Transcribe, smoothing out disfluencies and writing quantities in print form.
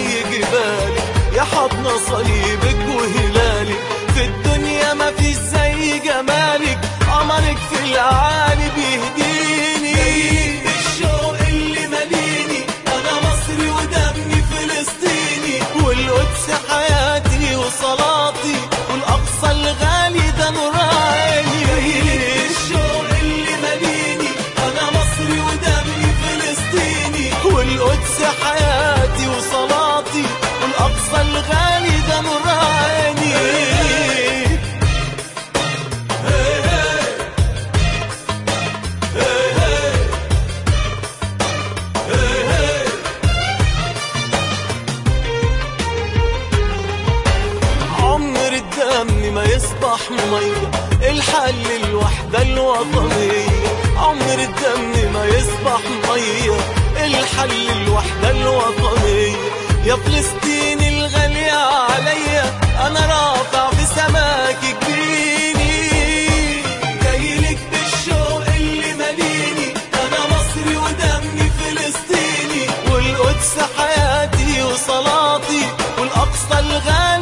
زي جبالك، يا حضن صليبك وهلالك، في الدنيا ما فيش زي جمالك، قمرك في العالي بيهديني. الشوق اللي ماليني انا مصري ودمي فلسطيني، والقدس حياتي وصلاتي، والاقصى الغالي ده نور عيني. الشوق اللي ماليني انا مصري ودمي فلسطيني، والقدس حياتي وصلاتي، والاقصى الغالي ده نور عيني. عمر الدم ما يصبح مية، الحل الوحدة الوطنية. عمر الدم ما يصبح مية، الحل الوحدة الوطنية. يا فلسطين الغالية عليا، أنا رافع في سماك جبيني، جايلك بالشوق اللي ماليني، أنا مصري ودمي فلسطيني، والقدس حياتي وصلاتي، والأقصى الغالي